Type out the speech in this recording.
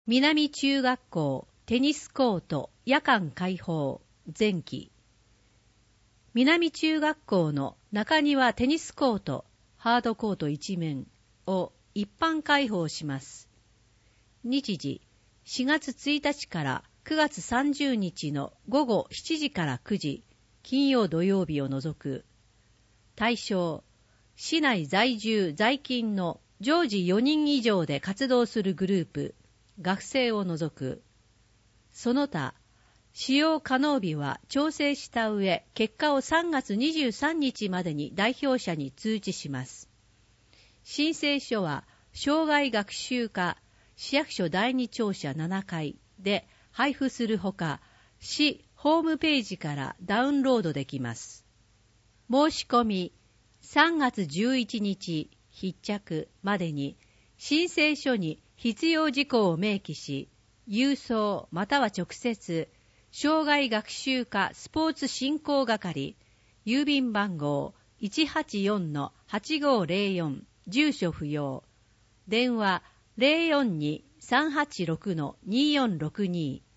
南中学校テニスコート夜間開放前期。南中学校の中庭テニスコートハードコート一面を一般開放します。日時4月1日から9月30日の午後7時から9時、金曜土曜日を除く。対象、市内在住在勤の常時4人以上で活動するグループ、学生を除く。その他、使用可能日は調整した上、結果を3月23日までに代表者に通知します。申請書は、障害学習課市役所第2庁舎7階で配布するほか、市ホームページからダウンロードできます。申し込み、3月11日必着までに、申請書に必要事項を明記し、郵送または直接、障害学習課スポーツ振興係、郵便番号 184-8504、住所不要、電話 042-386-2462